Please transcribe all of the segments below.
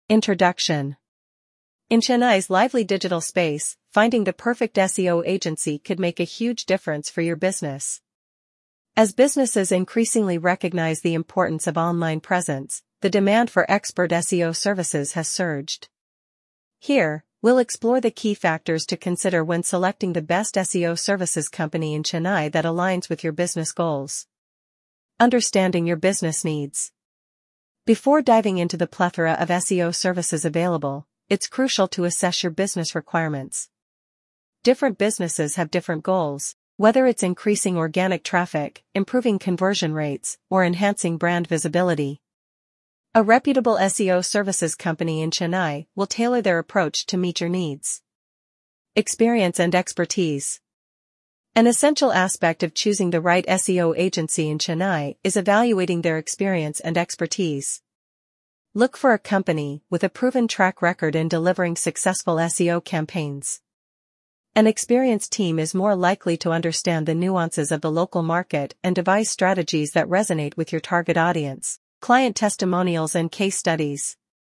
Introduction. In Chennai's lively digital space, finding the perfect SEO agency could make a huge difference for your business. As businesses increasingly recognize the importance of online presence, the demand for expert SEO services has surged. Here, we'll explore the key factors to consider when selecting the best SEO services company in Chennai that aligns with your business goals. Understanding your business needs. Before diving into the plethora of SEO services available, it's crucial to assess your business requirements. Different businesses have different goals, whether it's increasing organic traffic, improving conversion rates, or enhancing brand visibility. A reputable SEO services company in Chennai will tailor their approach to meet your needs. Experience and expertise. An essential aspect of choosing the right SEO agency in Chennai is evaluating their experience and expertise. Look for a company with a proven track record in delivering successful SEO campaigns. An experienced team is more likely to understand the nuances of the local market and devise strategies that resonate with your target audience. Client testimonials and case studies.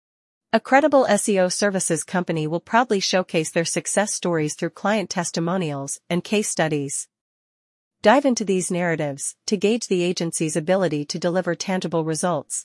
A credible SEO services company will proudly showcase their success stories through client testimonials and case studies. Dive into these narratives to gauge the agency's ability to deliver tangible results.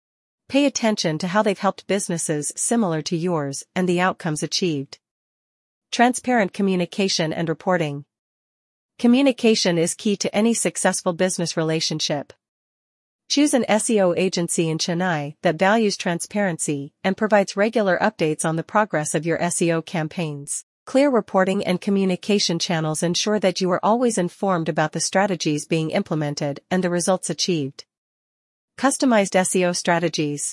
Pay attention to how they've helped businesses similar to yours and the outcomes achieved. Transparent communication and reporting. Communication is key to any successful business relationship. Choose an SEO agency in Chennai that values transparency and provides regular updates on the progress of your SEO campaigns. Clear reporting and communication channels ensure that you are always informed about the strategies being implemented and the results achieved. Customized SEO strategies.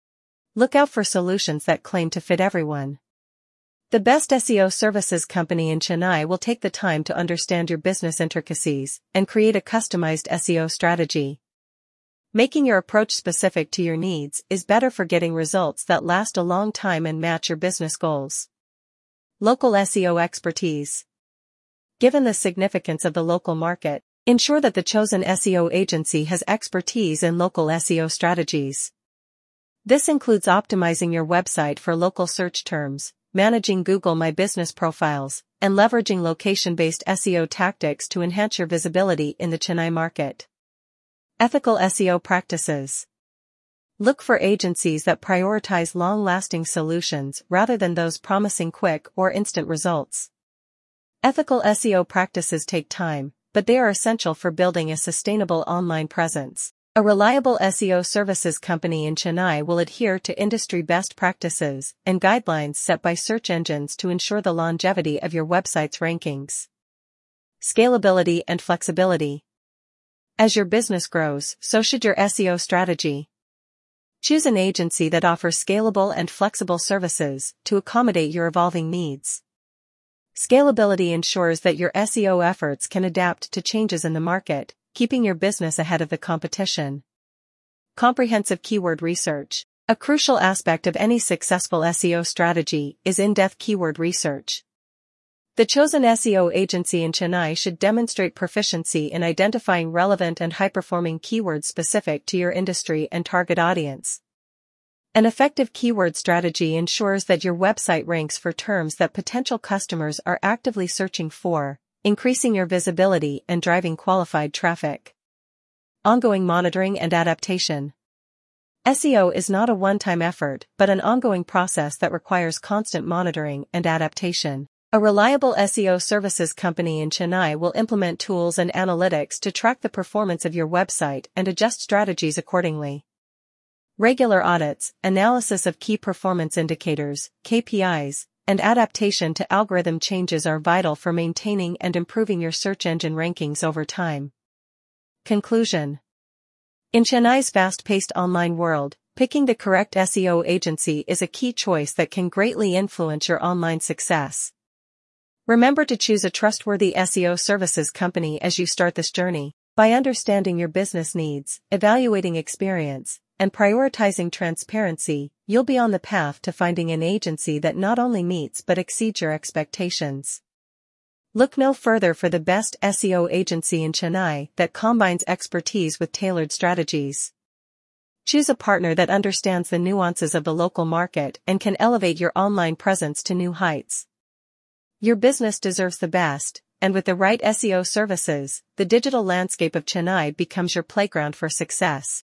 Look out for solutions that claim to fit everyone. The best SEO services company in Chennai will take the time to understand your business intricacies and create a customized SEO strategy. Making your approach specific to your needs is better for getting results that last a long time and match your business goals. Local SEO expertise. Given the significance of the local market, ensure that the chosen SEO agency has expertise in local SEO strategies. This includes optimizing your website for local search terms, managing Google My Business profiles, and leveraging location-based SEO tactics to enhance your visibility in the Chennai market. Ethical SEO practices. Look for agencies that prioritize long-lasting solutions rather than those promising quick or instant results. Ethical SEO practices take time, but they are essential for building a sustainable online presence. A reliable SEO services company in Chennai will adhere to industry best practices and guidelines set by search engines to ensure the longevity of your website's rankings. Scalability and flexibility. As your business grows, so should your SEO strategy. Choose an agency that offers scalable and flexible services to accommodate your evolving needs. Scalability ensures that your SEO efforts can adapt to changes in the market, keeping your business ahead of the competition. Comprehensive keyword research. A crucial aspect of any successful SEO strategy is in-depth keyword research. The chosen SEO agency in Chennai should demonstrate proficiency in identifying relevant and high-performing keywords specific to your industry and target audience. An effective keyword strategy ensures that your website ranks for terms that potential customers are actively searching for, increasing your visibility and driving qualified traffic. Ongoing monitoring and adaptation. SEO is not a one-time effort, but an ongoing process that requires constant monitoring and adaptation. A reliable SEO services company in Chennai will implement tools and analytics to track the performance of your website and adjust strategies accordingly. Regular audits, analysis of key performance indicators, KPIs, and adaptation to algorithm changes are vital for maintaining and improving your search engine rankings over time. Conclusion. In Chennai's fast-paced online world, picking the correct SEO agency is a key choice that can greatly influence your online success. Remember to choose a trustworthy SEO services company as you start this journey. By understanding your business needs, evaluating experience, and prioritizing transparency, you'll be on the path to finding an agency that not only meets but exceeds your expectations. Look no further for the best SEO agency in Chennai that combines expertise with tailored strategies. Choose a partner that understands the nuances of the local market and can elevate your online presence to new heights. Your business deserves the best, and with the right SEO services, the digital landscape of Chennai becomes your playground for success.